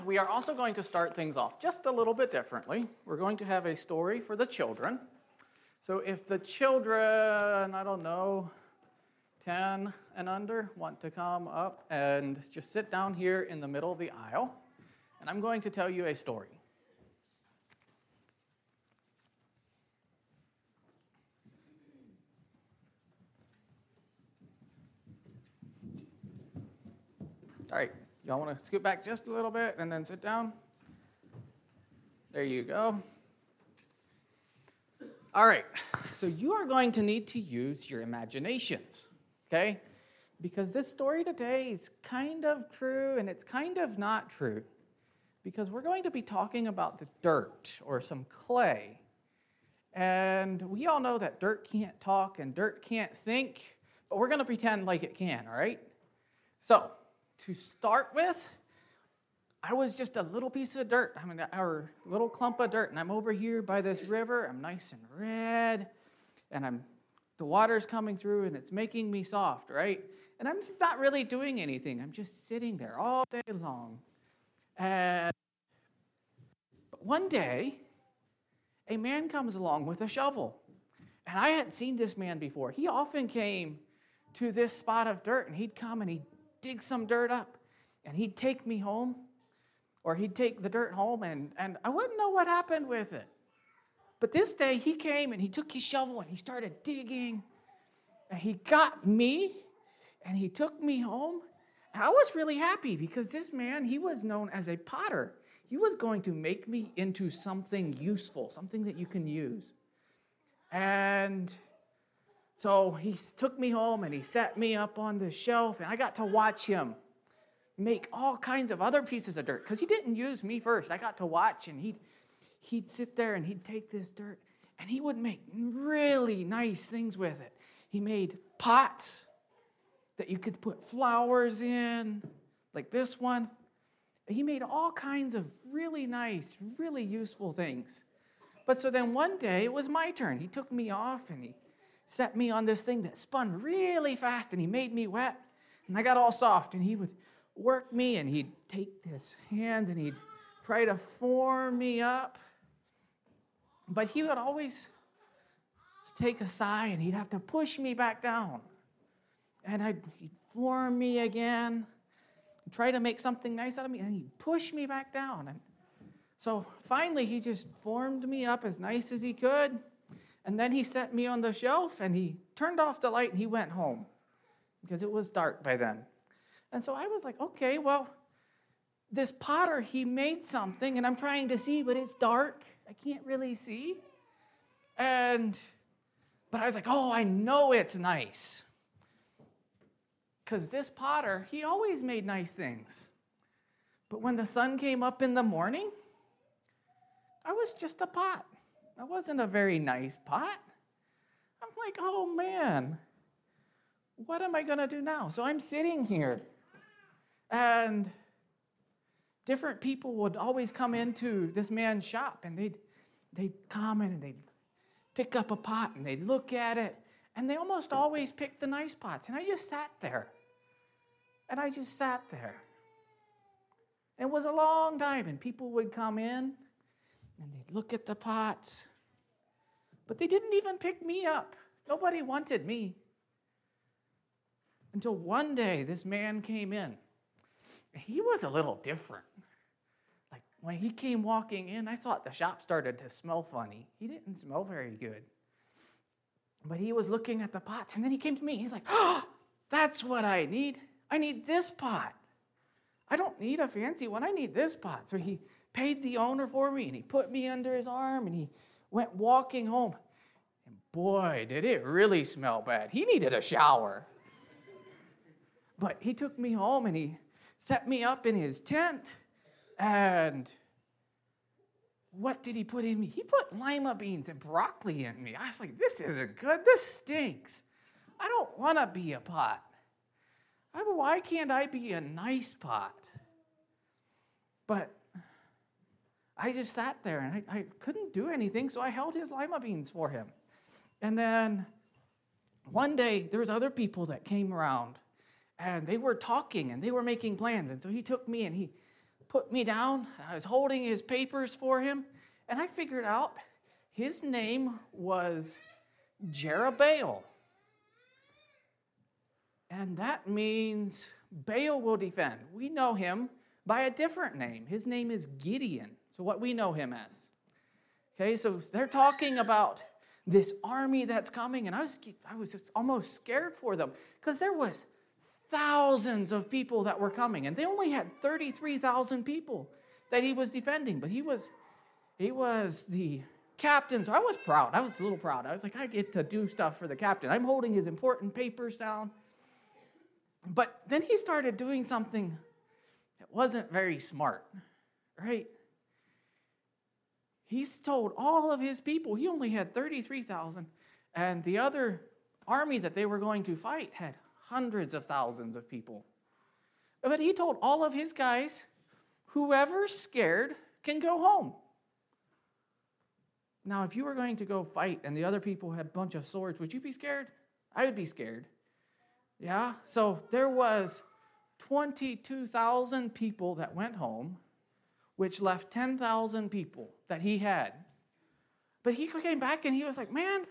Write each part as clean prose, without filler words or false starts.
We are also going to start things off just a little bit differently. We're going to have a story for the children. So if the children, 10 and under, want to come up and just sit down here in the middle of the aisle, and I'm going to tell you a story. All right, y'all want to scoot back just a little bit and then sit down? There you go. All right, so you are going to need to use your imaginations, okay? Because this story today is kind of true and it's kind of not true. Because we're going to be talking about the dirt or some clay. And we all know that dirt can't talk and dirt can't think, but we're going to pretend like it can, all right? So, to start with, I was just a little piece of dirt. Our little clump of dirt, and I'm over here by this river. I'm nice and red, and the water's coming through, and it's making me soft, right? And I'm not really doing anything. I'm just sitting there all day long. But one day, a man comes along with a shovel, and I hadn't seen this man before. He often came to this spot of dirt, and he'd come and he'd dig some dirt up, and he'd take me home, or he'd take the dirt home, and I wouldn't know what happened with it. But this day, he came, and he took his shovel, and he started digging, and he got me, and he took me home, and I was really happy, because this man, he was known as a potter. He was going to make me into something useful, something that you can use. And so he took me home and he set me up on the shelf, and I got to watch him make all kinds of other pieces of dirt, because he didn't use me first. I got to watch, and he'd sit there and he'd take this dirt and he would make really nice things with it. He made pots that you could put flowers in, like this one. He made all kinds of really nice, really useful things. But so then one day it was my turn. He took me off and he set me on this thing that spun really fast, and he made me wet, and I got all soft, and he would work me, and he'd take his hands and he'd try to form me up. But he would always take a sigh, and he'd have to push me back down. And he'd form me again, and try to make something nice out of me, and he'd push me back down. And so finally he just formed me up as nice as he could. And then he set me on the shelf, and he turned off the light, and he went home because it was dark by then. And so I was like, okay, well, this potter, he made something, and I'm trying to see, but it's dark. I can't really see. But I was like, oh, I know it's nice. Because this potter, he always made nice things. But when the sun came up in the morning, I was just a pot. I wasn't a very nice pot. I'm like, oh man, what am I going to do now? So I'm sitting here, and different people would always come into this man's shop, and they'd come in and they'd pick up a pot and they'd look at it, and they almost always picked the nice pots. And I just sat there. It was a long time, and people would come in and they'd look at the pots, but they didn't even pick me up. Nobody wanted me. Until one day, this man came in. He was a little different. Like, when he came walking in, I thought the shop started to smell funny. He didn't smell very good. But he was looking at the pots, and then he came to me. He's like, oh, that's what I need. I need this pot. I don't need a fancy one. I need this pot. So he paid the owner for me, and he put me under his arm, and he went walking home. And boy, did it really smell bad. He needed a shower. But he took me home, and he set me up in his tent. And what did he put in me? He put lima beans and broccoli in me. I was like, this isn't good. This stinks. I don't want to be a pot. Why can't I be a nice pot? But I just sat there, and I couldn't do anything, so I held his lima beans for him. And then one day, there was other people that came around, and they were talking, and they were making plans. And so he took me, and he put me down. I was holding his papers for him, and I figured out his name was Jerubbaal. And that means Baal will defend. We know him by a different name. His name is Gideon. So what we know him as. Okay, so they're talking about this army that's coming, and I was just almost scared for them because there was thousands of people that were coming, and they only had 33,000 people that he was defending. But he was the captain, so I was proud. I was a little proud. I was like, I get to do stuff for the captain. I'm holding his important papers down. But then he started doing something that wasn't very smart, right? He's told all of his people, he only had 33,000, and the other army that they were going to fight had hundreds of thousands of people. But he told all of his guys, whoever's scared can go home. Now, if you were going to go fight and the other people had a bunch of swords, would you be scared? I would be scared. Yeah? So there was 22,000 people that went home, which left 10,000 people that he had. But he came back and he was like, man,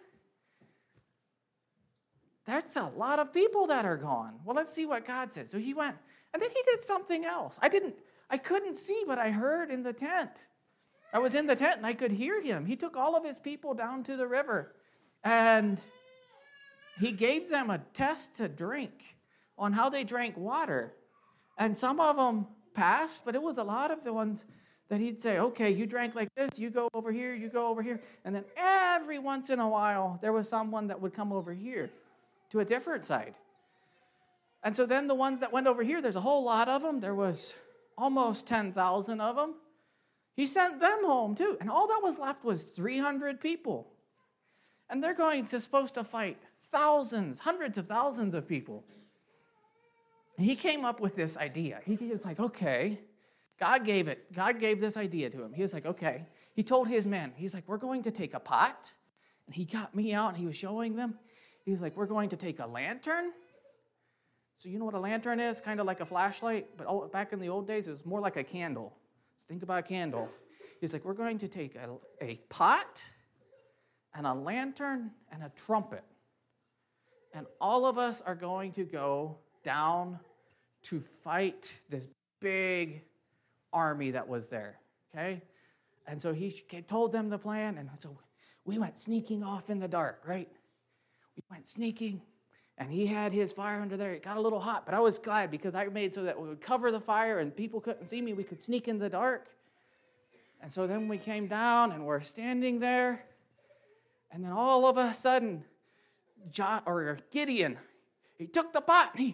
that's a lot of people that are gone. Well, let's see what God says. So he went, and then he did something else. I couldn't see, but I heard in the tent. I was in the tent and I could hear him. He took all of his people down to the river and he gave them a test to drink on how they drank water. And some of them passed, but it was a lot of the ones that he'd say, okay, you drank like this, you go over here, you go over here. And then every once in a while, there was someone that would come over here to a different side. And so then the ones that went over here, there's a whole lot of them. There was almost 10,000 of them. He sent them home too. And all that was left was 300 people. And they're supposed to fight thousands, hundreds of thousands of people. And he came up with this idea. He was like, okay, God gave this idea to him. He was like, okay. He told his men, he's like, we're going to take a pot. And he got me out and he was showing them. He was like, we're going to take a lantern. So you know what a lantern is? Kind of like a flashlight. But back in the old days, it was more like a candle. So think about a candle. He's like, we're going to take a pot and a lantern and a trumpet. And all of us are going to go down to fight this big army that was there, okay? And so he told them the plan, and so we went sneaking off in the dark, right? We went sneaking, and he had his fire under there. It got a little hot, but I was glad because I made so that we would cover the fire and people couldn't see me. We could sneak in the dark. And so then we came down, and we're standing there, and then all of a sudden, Gideon, he took the pot, and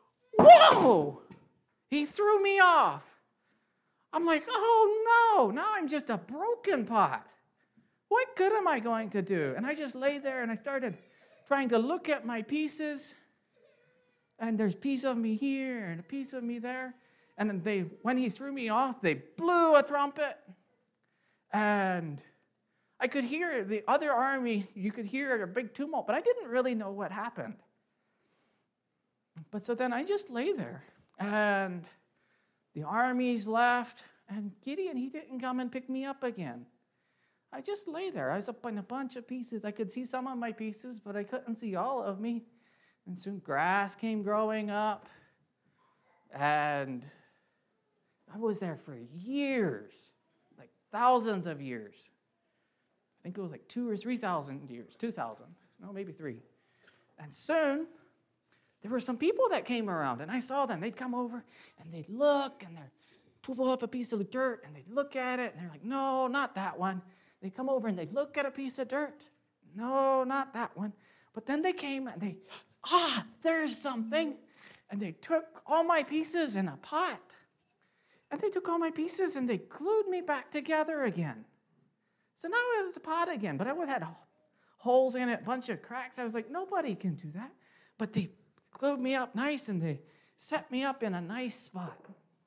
he threw me off. I'm like, oh no, now I'm just a broken pot. What good am I going to do? And I just lay there and I started trying to look at my pieces. And there's a piece of me here and a piece of me there. And then when he threw me off, they blew a trumpet. And I could hear the other army, you could hear a big tumult, but I didn't really know what happened. But so then I just lay there. And the armies left, and Gideon, he didn't come and pick me up again. I just lay there. I was up in a bunch of pieces. I could see some of my pieces, but I couldn't see all of me. And soon grass came growing up, and I was there for years, like thousands of years. I think it was like 2,000 or 3,000 years, 2,000, no, maybe 3. And soon, there were some people that came around, and I saw them. They'd come over, and they'd look, and they'd pull up a piece of dirt, and they'd look at it, and they're like, no, not that one. They'd come over, and they'd look at a piece of dirt. No, not that one. But then they came, and there's something. And they took all my pieces in a pot. And they took all my pieces, and they glued me back together again. So now it was a pot again, but I had holes in it, a bunch of cracks. I was like, nobody can do that. But they glued me up nice, and they set me up in a nice spot.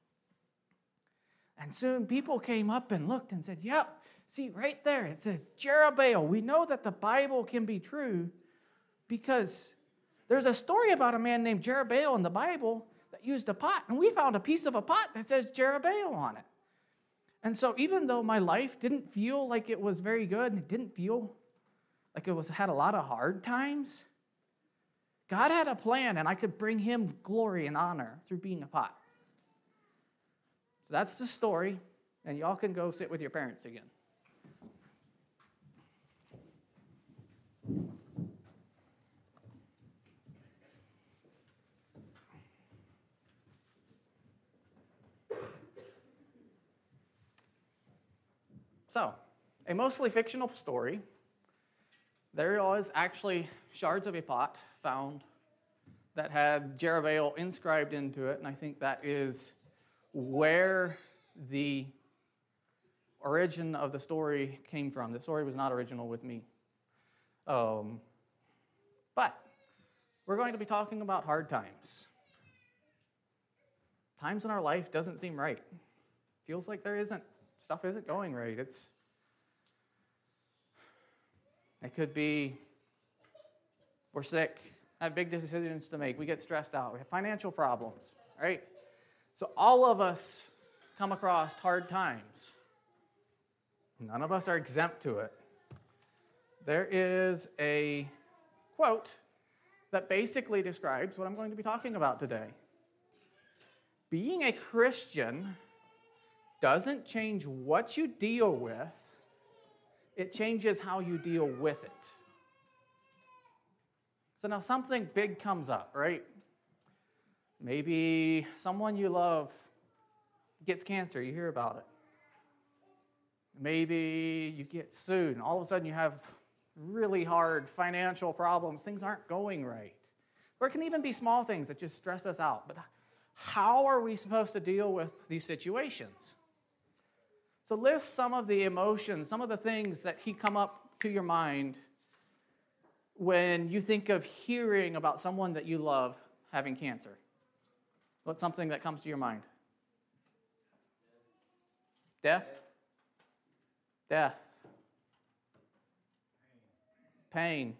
And soon people came up and looked and said, yep, see right there, it says Jerubbaal. We know that the Bible can be true because there's a story about a man named Jerubbaal in the Bible that used a pot, and we found a piece of a pot that says Jerubbaal on it. And so even though my life didn't feel like it was very good, and it didn't feel like had a lot of hard times, God had a plan, and I could bring him glory and honor through being a pot. So that's the story, and y'all can go sit with your parents again. So, a mostly fictional story. There was actually shards of a pot found that had Jerubbaal inscribed into it, and I think that is where the origin of the story came from. The story was not original with me. But we're going to be talking about hard times. Times in our life doesn't seem right. Feels like stuff isn't going right. It could be we're sick, have big decisions to make, we get stressed out, we have financial problems, right? So all of us come across hard times. None of us are exempt to it. There is a quote that basically describes what I'm going to be talking about today. Being a Christian doesn't change what you deal with, it changes how you deal with it. So now something big comes up, right? Maybe someone you love gets cancer, you hear about it. Maybe you get sued, and all of a sudden you have really hard financial problems. Things aren't going right. Or it can even be small things that just stress us out. But how are we supposed to deal with these situations? So list some of the emotions, some of the things that come up to your mind when you think of hearing about someone that you love having cancer. What's something that comes to your mind? Death? Death. Pain.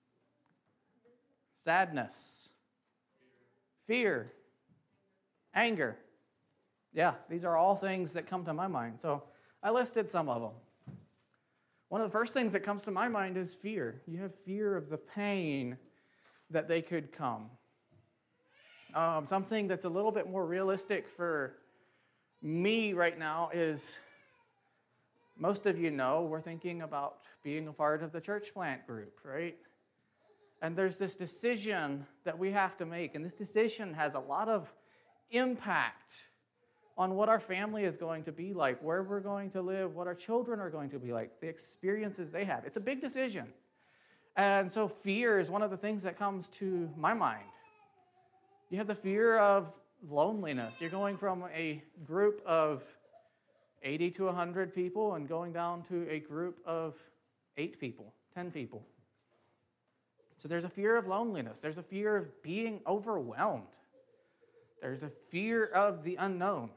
Sadness. Fear. Anger. Yeah, these are all things that come to my mind. So I listed some of them. One of the first things that comes to my mind is fear. You have fear of the pain that they could come. Something that's a little bit more realistic for me right now is, most of you know, we're thinking about being a part of the church plant group, right? And there's this decision that we have to make, and this decision has a lot of impact on what our family is going to be like, where we're going to live, what our children are going to be like, the experiences they have. It's a big decision. And so fear is one of the things that comes to my mind. You have the fear of loneliness. You're going from a group of 80 to 100 people and going down to a group of 8 people, 10 people. So there's a fear of loneliness. There's a fear of being overwhelmed. There's a fear of the unknown.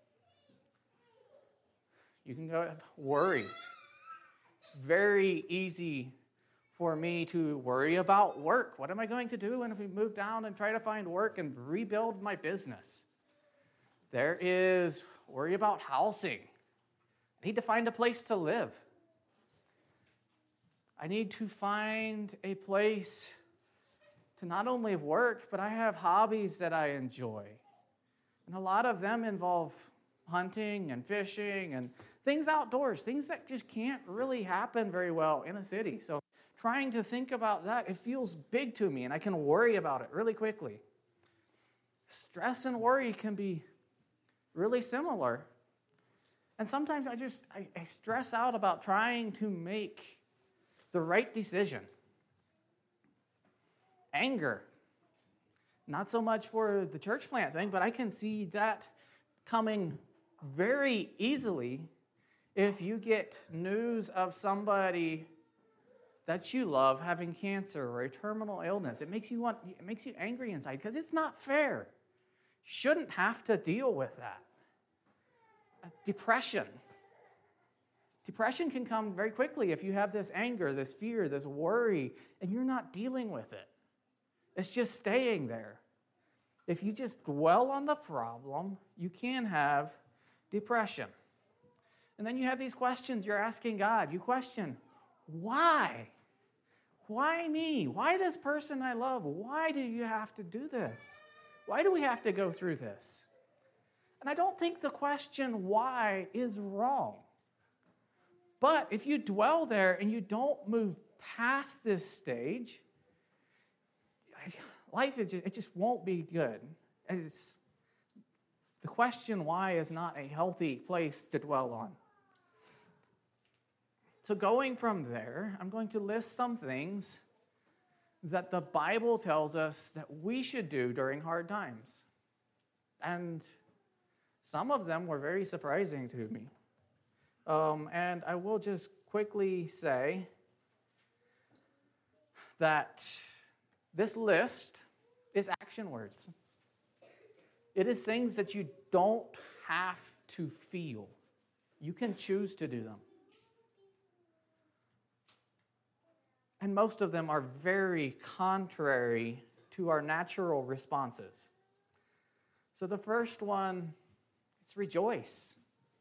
You can go worry. It's very easy for me to worry about work. What am I going to do when we move down and try to find work and rebuild my business? There is worry about housing. I need to find a place to live. I need to find a place to not only work, but I have hobbies that I enjoy. And a lot of them involve hunting and fishing and things outdoors, things that just can't really happen very well in a city. So trying to think about that, it feels big to me, and I can worry about it really quickly. Stress and worry can be really similar. And sometimes I stress out about trying to make the right decision. Anger. Not so much for the church plant thing, but I can see that coming very easily if you get news of somebody that you love having cancer or a terminal illness. It makes you angry inside because it's not fair. You shouldn't have to deal with that. Depression. Depression can come very quickly if you have this anger, this fear, this worry, and you're not dealing with it. It's just staying there. If you just dwell on the problem, you can have depression. And then you have these questions you're asking God. You question, why? Why me? Why this person I love? Why do you have to do this? Why do we have to go through this? And I don't think the question why is wrong. But if you dwell there and you don't move past this stage, life, it just won't be good. The question why is not a healthy place to dwell on. So going from there, I'm going to list some things that the Bible tells us that we should do during hard times. And some of them were very surprising to me. And I will just quickly say that this list is action words. It is things that you don't have to feel. You can choose to do them. And most of them are very contrary to our natural responses. So the first one, it's rejoice.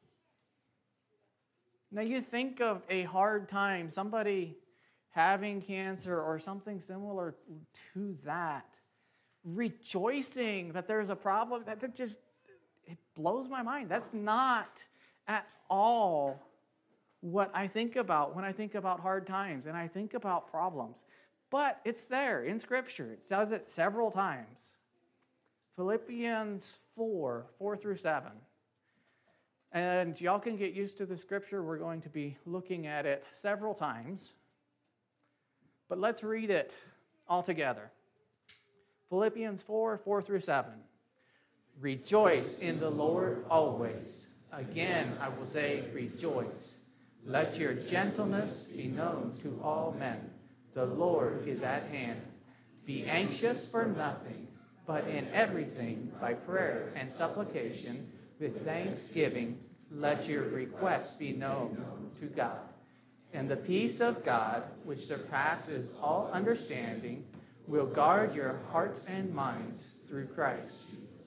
Now you think of a hard time, somebody having cancer or something similar to that, rejoicing that there's a problem, that it blows my mind. That's not at all what I think about when I think about hard times and I think about problems. But it's there in Scripture. It says it several times. Philippians 4:4-7. And y'all can get used to the Scripture. We're going to be looking at it several times. But let's read it all together. Philippians 4:4-7. Rejoice in the Lord always. Again, I will say rejoice. Let your gentleness be known to all men. The Lord is at hand. Be anxious for nothing, but in everything, by prayer and supplication, with thanksgiving, let your requests be known to God. And the peace of God, which surpasses all understanding, will guard your hearts and minds through Christ.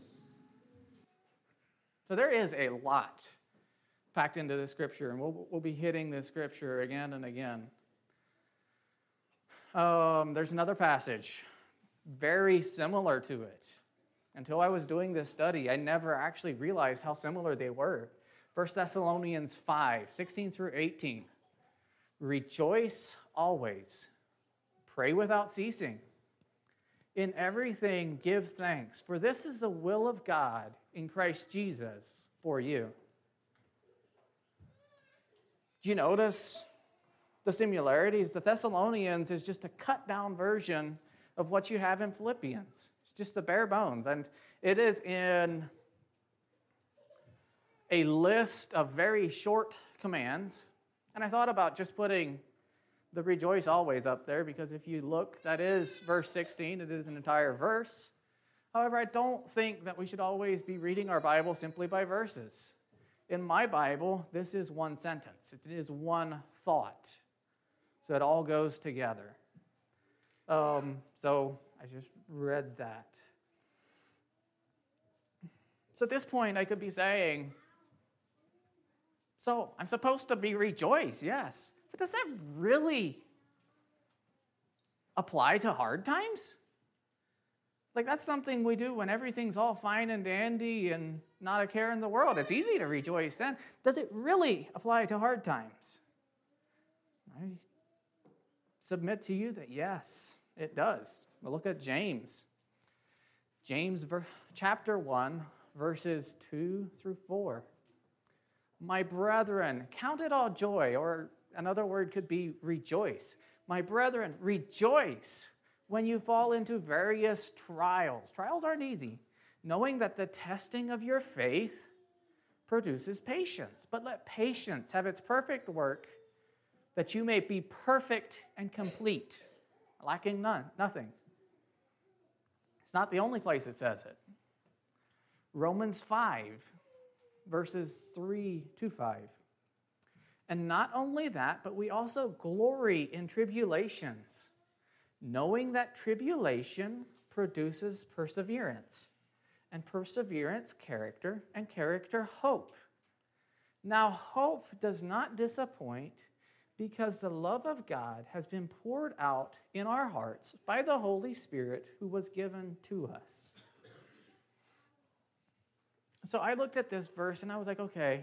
So there is a lot packed into the Scripture, and we'll be hitting this Scripture again and again. There's another passage very similar to it. Until I was doing this study, I never actually realized how similar they were. 1 Thessalonians 5:16-18. Rejoice always. Pray without ceasing. In everything give thanks, for this is the will of God in Christ Jesus for you. Do you notice the similarities? The Thessalonians is just a cut-down version of what you have in Philippians. It's just the bare bones. And it is in a list of very short commands. And I thought about just putting the rejoice always up there, because if you look, that is verse 16. It is an entire verse. However, I don't think that we should always be reading our Bible simply by verses. In my Bible, this is one sentence. It is one thought. So it all goes together. So I just read that. So at this point, I could be saying, so I'm supposed to be rejoice, yes. But does that really apply to hard times? Like, that's something we do when everything's all fine and dandy and not a care in the world. It's easy to rejoice then. Does it really apply to hard times? I submit to you that yes, it does. We'll look at James. James chapter 1, verses 2-4. My brethren, count it all joy, or another word could be rejoice. My brethren, rejoice when you fall into various trials. Trials aren't easy. Knowing that the testing of your faith produces patience. But let patience have its perfect work, that you may be perfect and complete, lacking nothing. It's not the only place it says it. Romans 5, verses 3-5. And not only that, but we also glory in tribulations, knowing that tribulation produces perseverance, and perseverance, character, and character, hope. Now, hope does not disappoint because the love of God has been poured out in our hearts by the Holy Spirit who was given to us. So I looked at this verse and I was like, okay,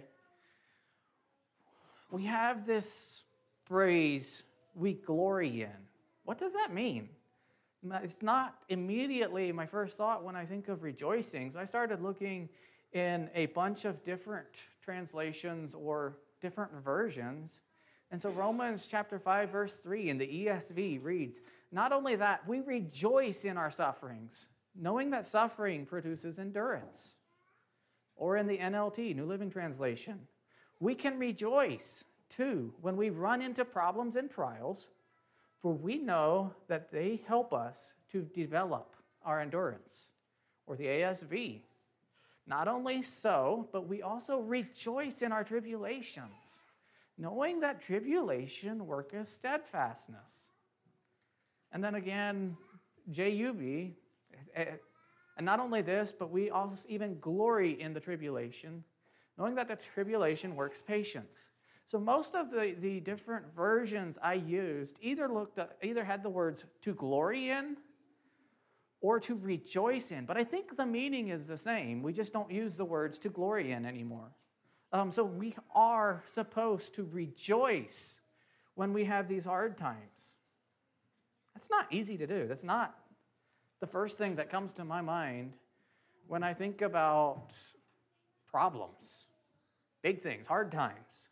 we have this phrase, we glory in. What does that mean? It's not immediately my first thought when I think of rejoicing. So I started looking in a bunch of different translations or different versions. And so Romans chapter 5, verse 3 in the ESV reads, not only that, we rejoice in our sufferings, knowing that suffering produces endurance. Or in the NLT, New Living Translation, we can rejoice too when we run into problems and trials, for we know that they help us to develop our endurance. Or the ASV, not only so, but we also rejoice in our tribulations, knowing that tribulation worketh steadfastness. And then again, JUB, and not only this, but we also even glory in the tribulation, knowing that the tribulation works patience. So most of the different versions I used either had the words to glory in or to rejoice in. But I think the meaning is the same. We just don't use the words to glory in anymore. So we are supposed to rejoice when we have these hard times. That's not easy to do. That's not the first thing that comes to my mind when I think about problems, big things, hard times.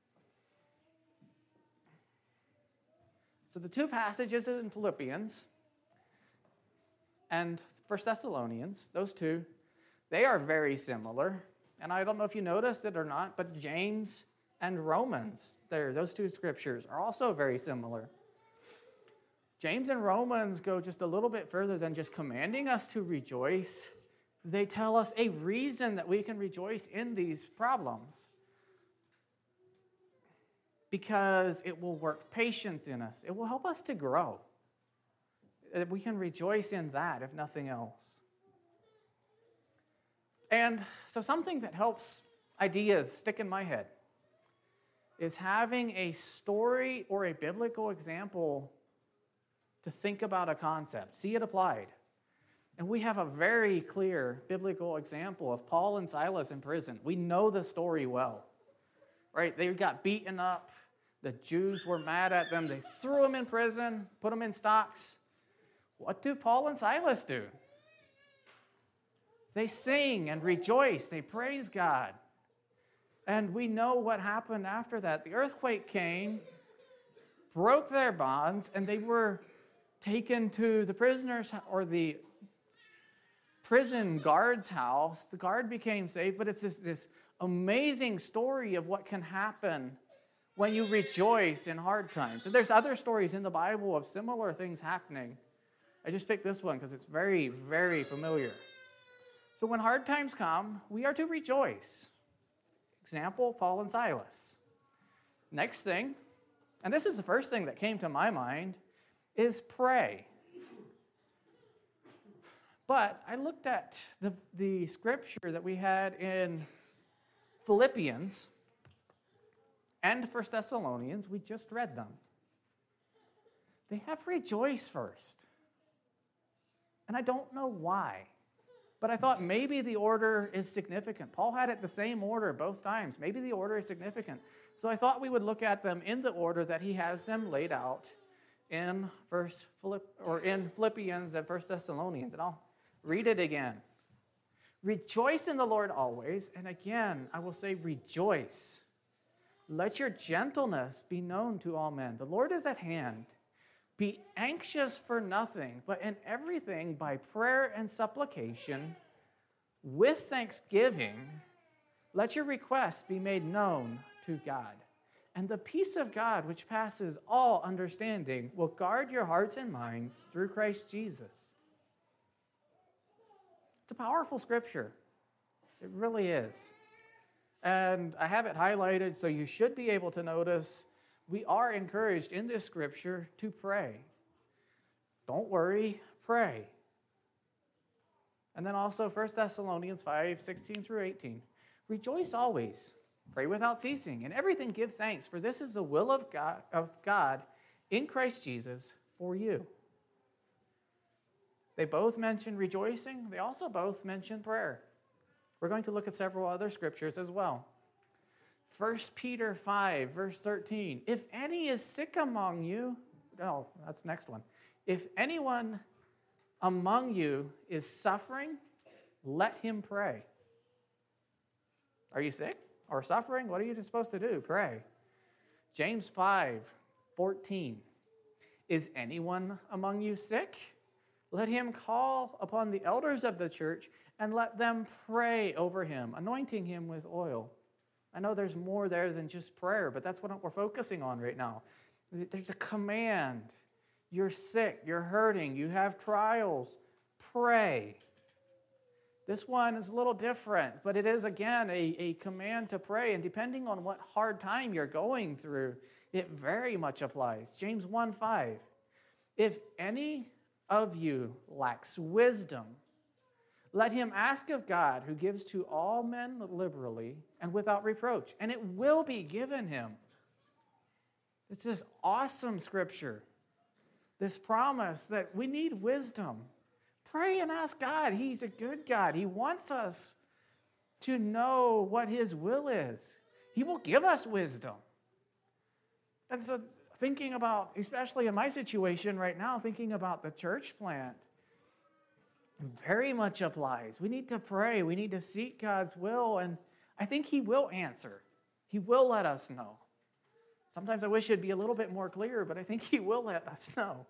So the two passages in Philippians and 1 Thessalonians, those two, they are very similar. And I don't know if you noticed it or not, but James and Romans, those two scriptures are also very similar. James and Romans go just a little bit further than just commanding us to rejoice. They tell us a reason that we can rejoice in these problems. Because it will work patience in us. It will help us to grow. We can rejoice in that, if nothing else. And so something that helps ideas stick in my head is having a story or a biblical example to think about a concept, see it applied. And we have a very clear biblical example of Paul and Silas in prison. We know the story well, right? They got beaten up. The Jews were mad at them. They threw them in prison, put them in stocks. What do Paul and Silas do? They sing and rejoice. They praise God. And we know what happened after that. The earthquake came, broke their bonds, and they were taken to the prisoners or the prison guard's house. The guard became safe, but it's this amazing story of what can happen when you rejoice in hard times. And there's other stories in the Bible of similar things happening. I just picked this one because it's very, very familiar. So when hard times come, we are to rejoice. Example, Paul and Silas. Next thing, and this is the first thing that came to my mind, is pray. But I looked at the scripture that we had in Philippians and 1 Thessalonians. We just read them. They have rejoice first. And I don't know why. But I thought maybe the order is significant. Paul had it the same order both times. Maybe the order is significant. So I thought we would look at them in the order that he has them laid out in Philippians and 1 Thessalonians. And I'll read it again. Rejoice in the Lord always. And again, I will say rejoice. Let your gentleness be known to all men. The Lord is at hand. Be anxious for nothing, but in everything by prayer and supplication, with thanksgiving, let your requests be made known to God. And the peace of God, which passes all understanding, will guard your hearts and minds through Christ Jesus. It's a powerful scripture. It really is. And I have it highlighted, so you should be able to notice we are encouraged in this scripture to pray. Don't worry, pray. And then also 1 Thessalonians 5, 16 through 18. Rejoice always. Pray without ceasing. In everything give thanks, for this is the will of God in Christ Jesus for you. They both mention rejoicing. They also both mention prayer. We're going to look at several other scriptures as well. 1 Peter 5, verse 13. If any is sick among you, oh, that's the next one. If anyone among you is suffering, let him pray. Are you sick or suffering? What are you supposed to do? Pray. James 5, 14. Is anyone among you sick? Let him call upon the elders of the church and let them pray over him, anointing him with oil. I know there's more there than just prayer, but that's what we're focusing on right now. There's a command. You're sick, you're hurting, you have trials. Pray. This one is a little different, but it is, again, a command to pray. And depending on what hard time you're going through, it very much applies. James 1:5. If any of you lacks wisdom, let him ask of God, who gives to all men liberally and without reproach, and it will be given him. It's this awesome scripture, this promise that we need wisdom. Pray and ask God. He's a good God. He wants us to know what his will is. He will give us wisdom. And so thinking about, especially in my situation right now, thinking about the church plant, very much applies. We need to pray. We need to seek God's will, and I think he will answer. He will let us know. Sometimes I wish it'd be a little bit more clear, but I think he will let us know.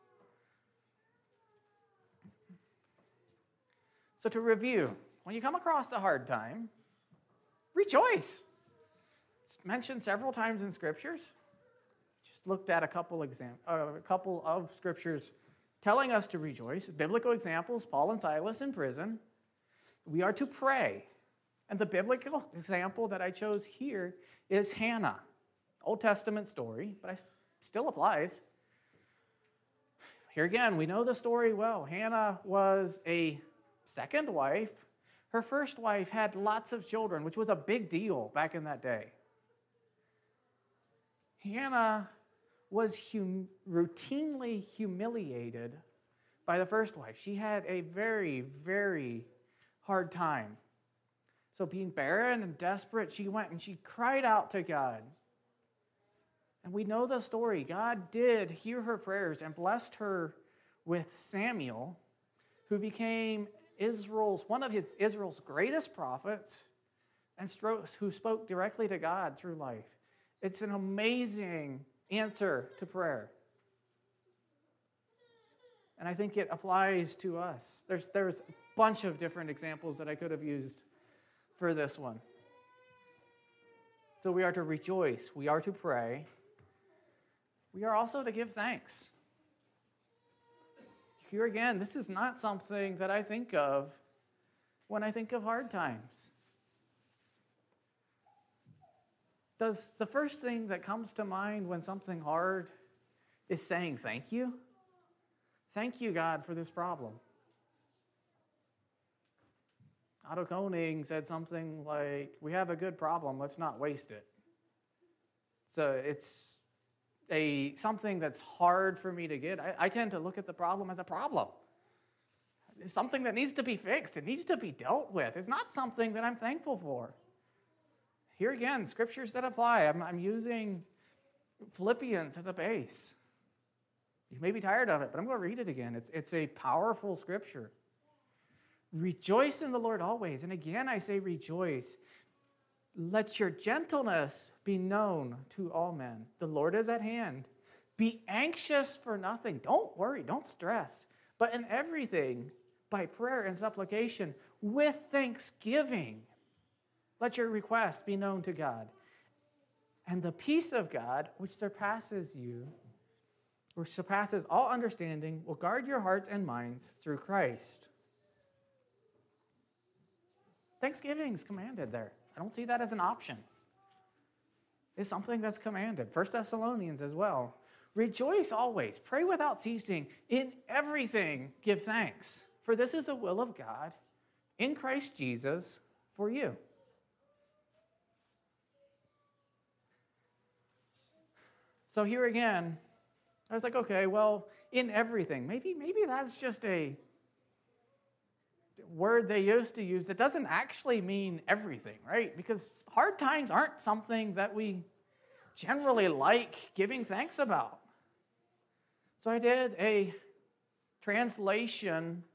So to review, when you come across a hard time, rejoice. It's mentioned several times in scriptures. Just looked at a couple of scriptures telling us to rejoice. Biblical examples, Paul and Silas in prison. We are to pray. And the biblical example that I chose here is Hannah. Old Testament story, but it still applies. Here again, we know the story well. Hannah was a second wife. Her first wife had lots of children, which was a big deal back in that day. Hannah was routinely humiliated by the first wife. She had a very, very hard time. So being barren and desperate, she went and she cried out to God. And we know the story. God did hear her prayers and blessed her with Samuel, who became one of Israel's greatest prophets, and who spoke directly to God through life. It's an amazing answer to prayer. And I think it applies to us. There's a bunch of different examples that I could have used for this one. So we are to rejoice. We are to pray. We are also to give thanks. Here again, this is not something that I think of when I think of hard times. Does the first thing that comes to mind when something hard is saying thank you? Thank you, God, for this problem. Otto Koning said something like, we have a good problem, let's not waste it. So it's something that's hard for me to get. I tend to look at the problem as a problem. It's something that needs to be fixed. It needs to be dealt with. It's not something that I'm thankful for. Here again, scriptures that apply. I'm using Philippians as a base. You may be tired of it, but I'm going to read it again. It's a powerful scripture. Rejoice in the Lord always. And again, I say rejoice. Let your gentleness be known to all men. The Lord is at hand. Be anxious for nothing. Don't worry. Don't stress. But in everything, by prayer and supplication, with thanksgiving, let your requests be known to God. And the peace of God, which surpasses all understanding, will guard your hearts and minds through Christ. Thanksgiving is commanded there. I don't see that as an option. It's something that's commanded. 1 Thessalonians as well. Rejoice always. Pray without ceasing. In everything give thanks. For this is the will of God in Christ Jesus for you. So here again, I was like, okay, well, in everything. Maybe that's just a word they used to use that doesn't actually mean everything, right? Because hard times aren't something that we generally like giving thanks about. So I did a translation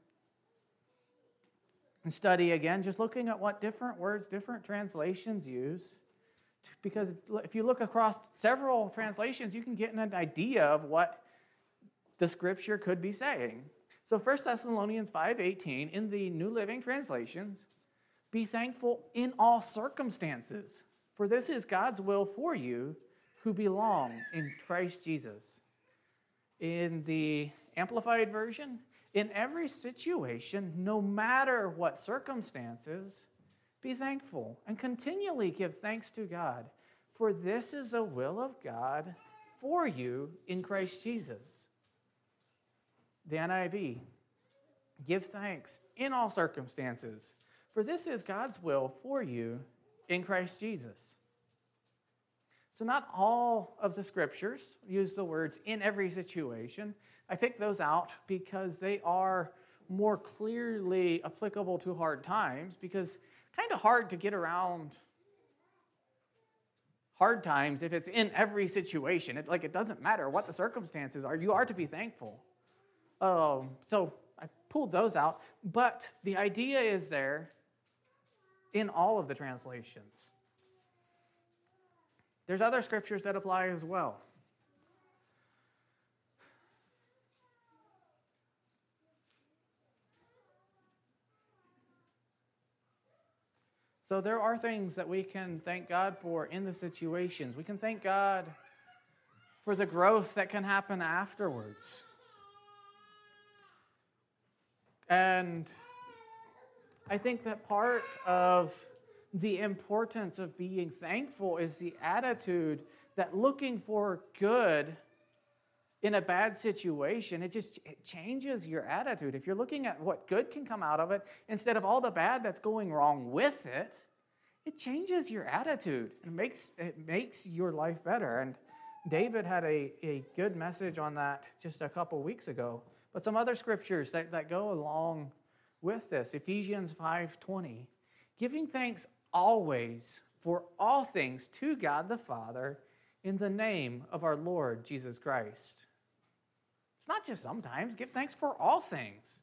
and study again, just looking at what different words, different translations use. Because if you look across several translations, you can get an idea of what the scripture could be saying. So 1 Thessalonians 5:18 in the New Living Translations, be thankful in all circumstances, for this is God's will for you who belong in Christ Jesus. In the Amplified Version, in every situation, no matter what circumstances, be thankful and continually give thanks to God, for this is the will of God for you in Christ Jesus. The NIV, give thanks in all circumstances, for this is God's will for you in Christ Jesus. So not all of the scriptures use the words in every situation. I picked those out because they are more clearly applicable to hard times, because it's kind of hard to get around hard times if it's in every situation. It doesn't matter what the circumstances are. You are to be thankful. So I pulled those out, but the idea is there in all of the translations. There's other scriptures that apply as well. So there are things that we can thank God for in the situations. We can thank God for the growth that can happen afterwards. And I think that part of the importance of being thankful is the attitude that looking for good in a bad situation, it changes your attitude. If you're looking at what good can come out of it, instead of all the bad that's going wrong with it, it changes your attitude. It makes your life better. And David had a good message on that just a couple weeks ago. But some other scriptures that go along with this. Ephesians 5:20. Giving thanks always for all things to God the Father in the name of our Lord Jesus Christ. It's not just sometimes. Give thanks for all things.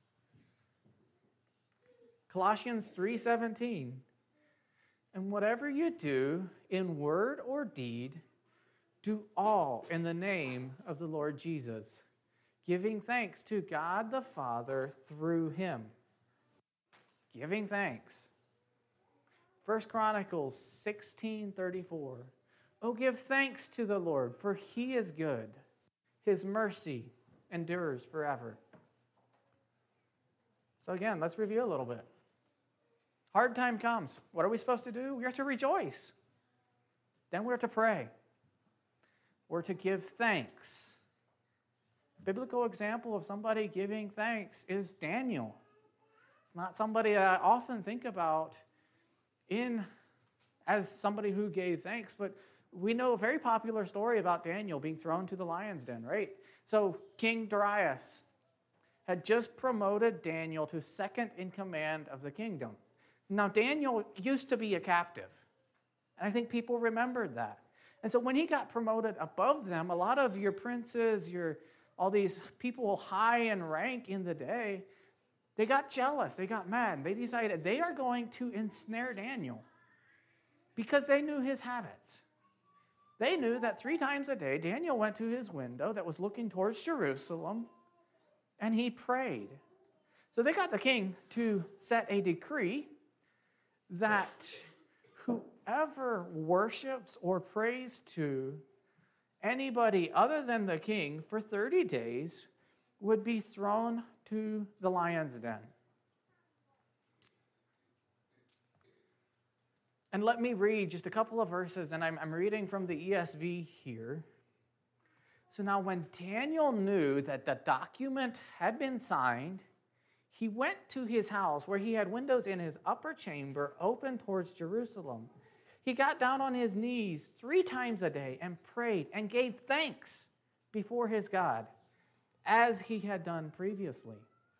Colossians 3:17. And whatever you do in word or deed, do all in the name of the Lord Jesus, giving thanks to God the Father through him. Giving thanks. 1 Chronicles 16:34. Oh, give thanks to the Lord, for he is good. His mercy endures forever. So again, let's review a little bit. Hard time comes. What are we supposed to do? We are to rejoice. Then we're to pray. We're to give thanks. Biblical example of somebody giving thanks is Daniel. It's not somebody that I often think about as somebody who gave thanks, but we know a very popular story about Daniel being thrown to the lion's den, right? So King Darius had just promoted Daniel to second in command of the kingdom. Now, Daniel used to be a captive, and I think people remembered that. And so when he got promoted above them, a lot of your princes, all these people high in rank in the day, they got jealous, they got mad, they decided they are going to ensnare Daniel because they knew his habits. They knew that 3 times a day, Daniel went to his window that was looking towards Jerusalem, and he prayed. So they got the king to set a decree that whoever worships or prays to anybody other than the king for 30 days would be thrown to the lion's den. And let me read just a couple of verses, and I'm reading from the ESV here. So now when Daniel knew that the document had been signed, he went to his house where he had windows in his upper chamber open towards Jerusalem. He got down on his knees 3 times a day and prayed and gave thanks before his God, as he had done previously.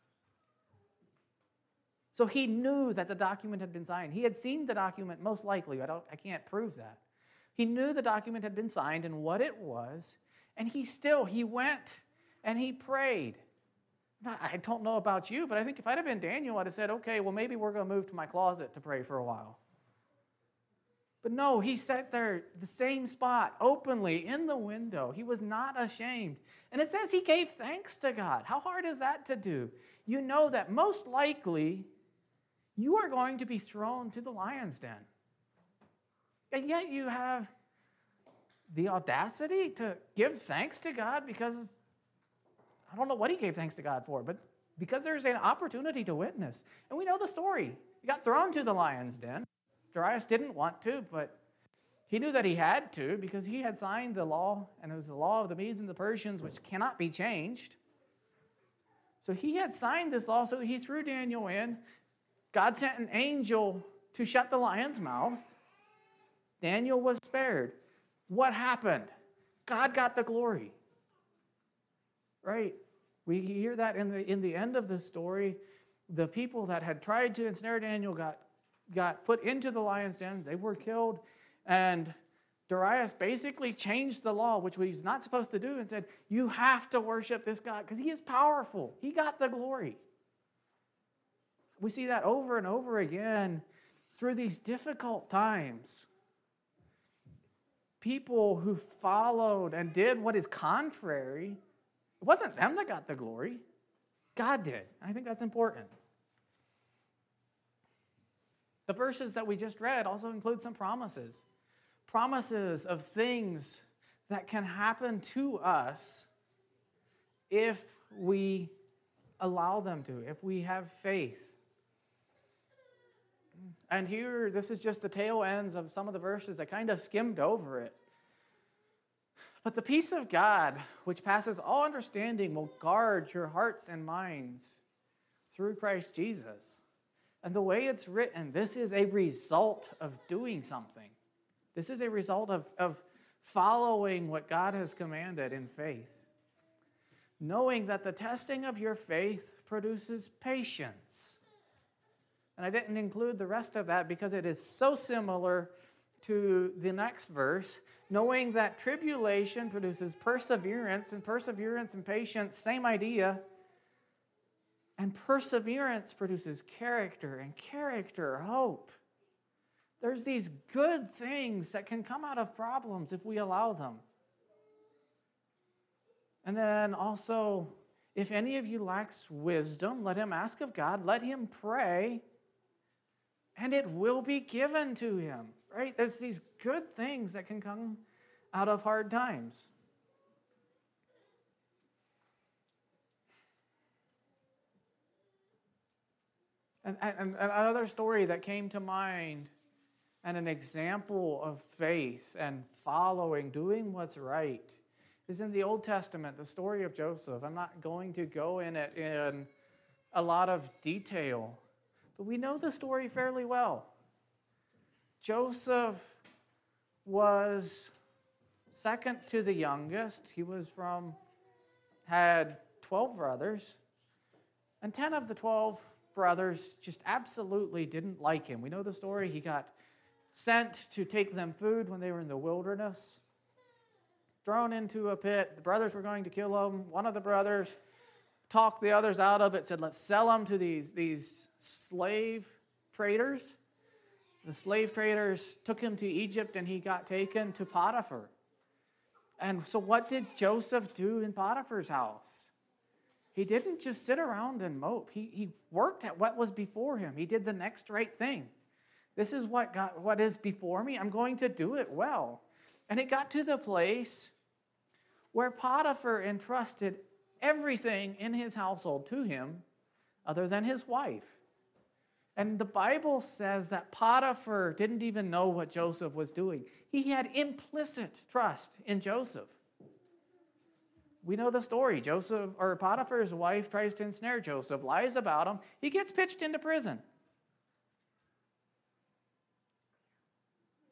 So he knew that the document had been signed. He had seen the document, most likely. I can't prove that. He knew the document had been signed and what it was, and he went and he prayed. I don't know about you, but I think if I'd have been Daniel, I'd have said, okay, well, maybe we're going to move to my closet to pray for a while. But no, he sat there, the same spot, openly in the window. He was not ashamed. And it says he gave thanks to God. How hard is that to do? You know that most likely you are going to be thrown to the lion's den. And yet you have the audacity to give thanks to God because, I don't know what he gave thanks to God for, but because there's an opportunity to witness. And we know the story. He got thrown to the lion's den. Darius didn't want to, but he knew that he had to because he had signed the law, and it was the law of the Medes and the Persians, which cannot be changed. So he had signed this law, so he threw Daniel in. God sent an angel to shut the lion's mouth. Daniel was spared. What happened? God got the glory. Right? We hear that in the end of the story. The people that had tried to ensnare Daniel got put into the lion's den. They were killed. And Darius basically changed the law, which he's not supposed to do, and said, you have to worship this God because he is powerful. He got the glory. We see that over and over again through these difficult times. People who followed and did what is contrary, it wasn't them that got the glory. God did. I think that's important. The verses that we just read also include some promises. Promises of things that can happen to us if we allow them to, if we have faith. And here, this is just the tail ends of some of the verses. I kind of skimmed over it. But the peace of God, which passes all understanding, will guard your hearts and minds through Christ Jesus. And the way it's written, this is a result of doing something. This is a result of following what God has commanded in faith. Knowing that the testing of your faith produces patience. And I didn't include the rest of that because it is so similar to the next verse. Knowing that tribulation produces perseverance, and perseverance and patience, same idea. And perseverance produces character, and character, hope. There's these good things that can come out of problems if we allow them. And then also, if any of you lacks wisdom, let him ask of God, let him pray, and it will be given to him. Right? There's these good things that can come out of hard times. And another story that came to mind, and an example of faith and following, doing what's right, is in the Old Testament, the story of Joseph. I'm not going to go in it in a lot of detail, but we know the story fairly well. Joseph was second to the youngest. He had 12 brothers, and 10 of the 12 brothers just absolutely didn't like him. We know the story. He got sent to take them food when they were in the wilderness, thrown into a pit. The brothers were going to kill him. One of the brothers talked the others out of it, said, let's sell him to these slave traders. The slave traders took him to Egypt, and he got taken to Potiphar. And so what did Joseph do in Potiphar's house? He didn't just sit around and mope. He worked at what was before him. He did the next right thing. This is what is before me. I'm going to do it well. And it got to the place where Potiphar entrusted everything in his household to him other than his wife. And the Bible says that Potiphar didn't even know what Joseph was doing. He had implicit trust in Joseph. We know the story. Potiphar's wife tries to ensnare Joseph, lies about him. He gets pitched into prison.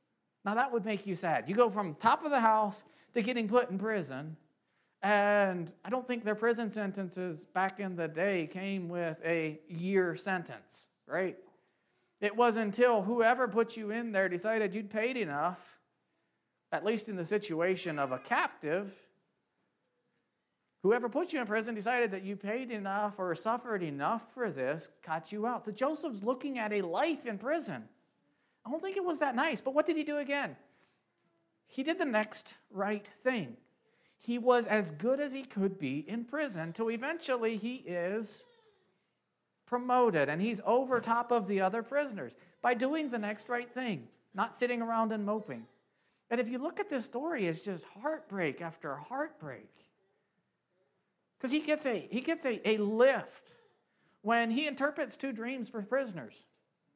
Now that would make you sad. You go from top of the house to getting put in prison, and I don't think their prison sentences back in the day came with a year sentence, right? It was until whoever put you in there decided you'd paid enough, at least in the situation of a captive. Whoever put you in prison decided that you paid enough or suffered enough for this, got you out. So Joseph's looking at a life in prison. I don't think it was that nice, but what did he do again? He did the next right thing. He was as good as he could be in prison till eventually he is promoted and he's over top of the other prisoners by doing the next right thing, not sitting around and moping. And if you look at this story, it's just heartbreak after heartbreak. Because he gets a lift when he interprets 2 dreams for prisoners.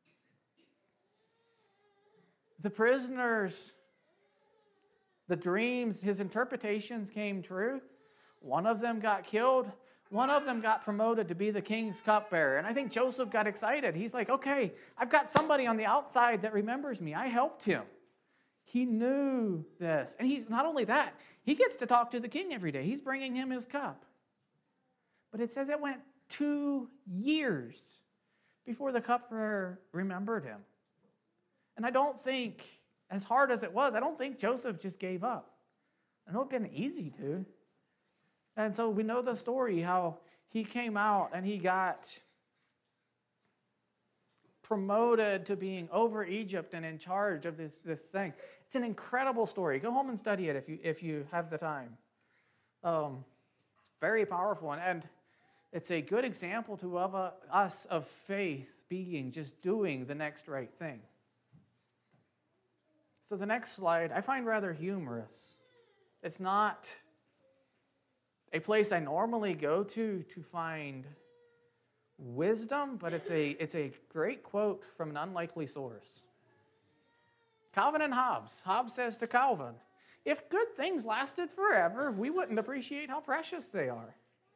The prisoners, the dreams, his interpretations came true. One of them got killed. One of them got promoted to be the king's cupbearer. And I think Joseph got excited. He's like, okay, I've got somebody on the outside that remembers me. I helped him. He knew this. And he's not only that, he gets to talk to the king every day. He's bringing him his cup. But it says it went 2 years before the cupbearer remembered him. And I don't think, as hard as it was, I don't think Joseph just gave up. I know it would have been easy to. And so we know the story, how he came out and he got promoted to being over Egypt and in charge of this thing. It's an incredible story. Go home and study it if you have the time. It's very powerful, and it's a good example to us of faith being just doing the next right thing. So the next slide I find rather humorous. It's not a place I normally go to find wisdom, but it's a great quote from an unlikely source. Calvin and Hobbes. Hobbes says to Calvin, if good things lasted forever, we wouldn't appreciate how precious they are.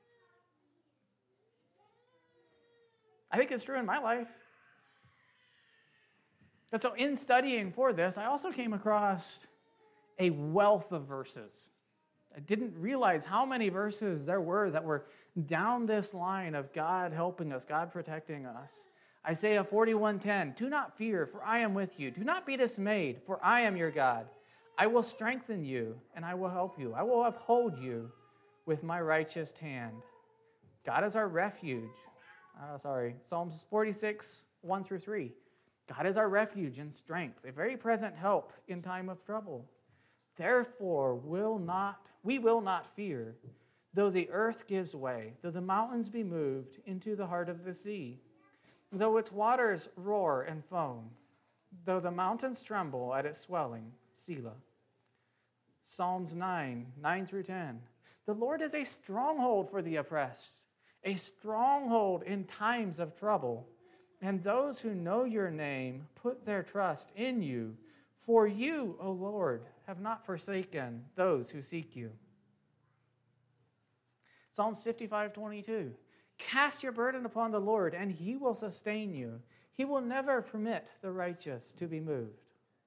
I think it's true in my life. And so in studying for this, I also came across a wealth of verses. I didn't realize how many verses there were that were down this line of God helping us, God protecting us. Isaiah 41:10, do not fear, for I am with you. Do not be dismayed, for I am your God. I will strengthen you, and I will help you. I will uphold you with my righteous hand. God is our refuge. Psalms 46, 1-3. God is our refuge and strength, a very present help in time of trouble. Therefore, we will not fear, though the earth gives way, though the mountains be moved into the heart of the sea, though its waters roar and foam, though the mountains tremble at its swelling. Selah. Psalms 9:9-10. The Lord is a stronghold for the oppressed, a stronghold in times of trouble. And those who know your name put their trust in you. For you, O Lord, have not forsaken those who seek you. Psalms 55:22. Cast your burden upon the Lord, and he will sustain you. He will never permit the righteous to be moved.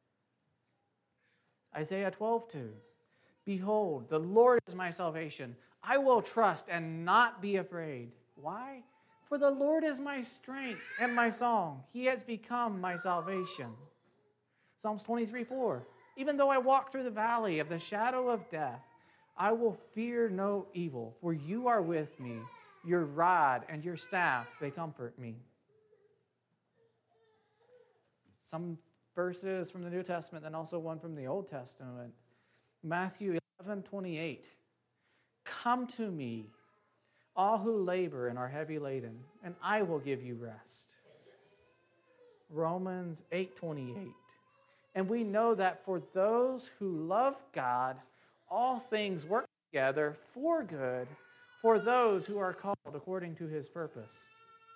Isaiah 12:2. Behold, the Lord is my salvation. I will trust and not be afraid. Why? For the Lord is my strength and my song. He has become my salvation. Psalms 23:4. Even though I walk through the valley of the shadow of death, I will fear no evil, for you are with me. Your rod and your staff, they comfort me. Some verses from the New Testament and also one from the Old Testament. Matthew 11:28. Come to me, all who labor and are heavy laden, and I will give you rest. Romans 8:28. And we know that for those who love God, all things work together for good, for those who are called according to his purpose.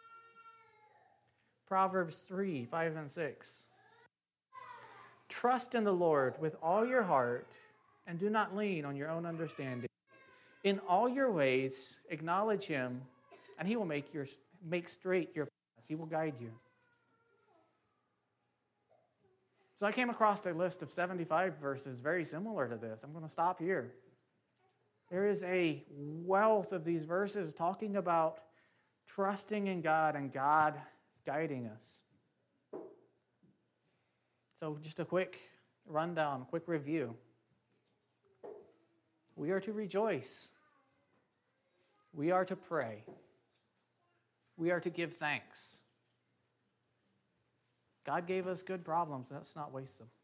Proverbs 3:5-6. Trust in the Lord with all your heart, and do not lean on your own understanding. In all your ways, acknowledge him, and he will make straight your paths. He will guide you. So I came across a list of 75 verses very similar to this. I'm going to stop here. There is a wealth of these verses talking about trusting in God and God guiding us. So just a quick rundown, quick review. We are to rejoice. We are to pray. We are to give thanks. God gave us good problems. Let's not waste them.